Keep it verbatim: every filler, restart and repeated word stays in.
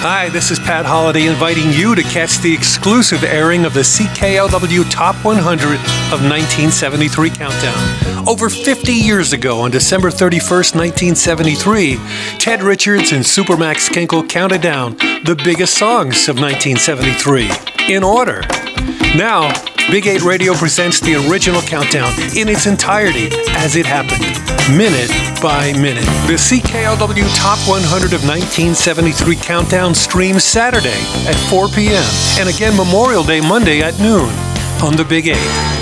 Hi, this is Pat Holliday inviting you to catch the exclusive airing of the C K L W Top one hundred of nineteen seventy-three Countdown. Over fifty years ago, on December thirty-first, nineteen seventy-three, Ted Richards and Supermax Kinkle counted down the biggest songs of nineteen seventy-three, in order. Now, Big eight Radio presents the original countdown in its entirety as it happened, minute by minute. The C K L W Top one hundred of nineteen seventy-three Countdown streams Saturday at four p.m. and again Memorial Day Monday at noon on the Big eight.